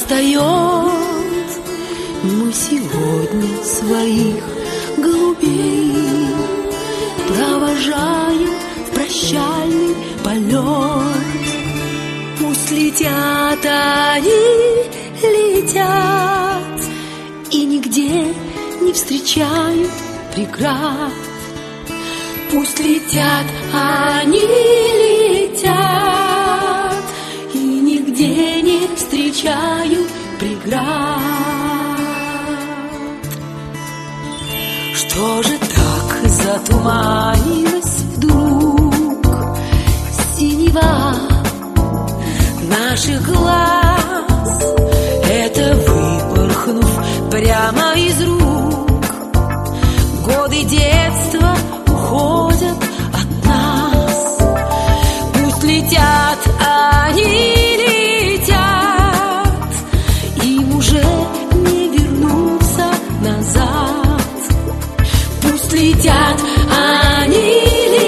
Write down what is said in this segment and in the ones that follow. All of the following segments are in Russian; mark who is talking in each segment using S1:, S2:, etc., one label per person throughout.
S1: настает. Мы сегодня своих голубей провожаем в прощальный полет. Пусть летят они, летят, и нигде не встречают преград. Пусть летят они, летят, и нигде не встречают преград. Что же так затуманилось вдруг синева наших глаз? Это выпорхнув прямо из рук, годы детства уходят от нас. Пусть летят они, летят, им уже не вернуться назад. Пусть летят они,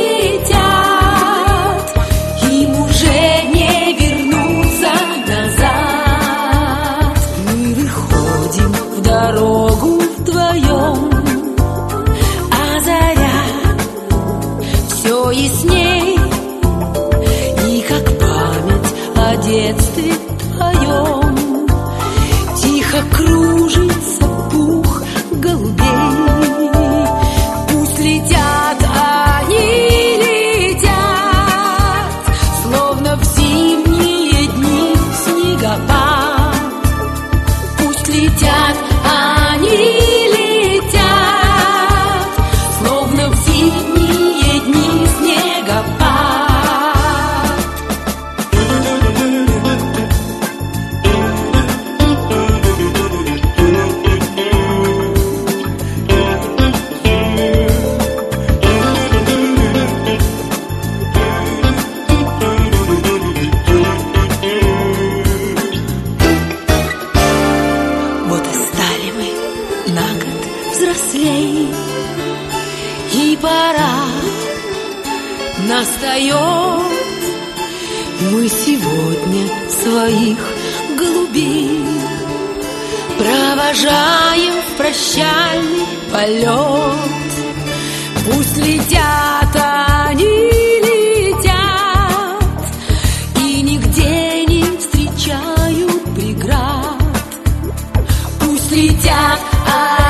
S1: летят, им уже не вернуться назад. Мы выходим в дорогу вдвоем, а заря все ясней, и как память о детстве твоем тихо кружится пух голубей. Пусть летят они, летят, словно в зимние дни снегопад. Пусть летят они, летят, словно в зимние дни снегопад. Вот и стали мы на год взрослей, и пора настает. Мы сегодня своих голубей провожаем в прощальный полет. Пусть летят они, летят, и нигде не встречают преград. Пусть летят они,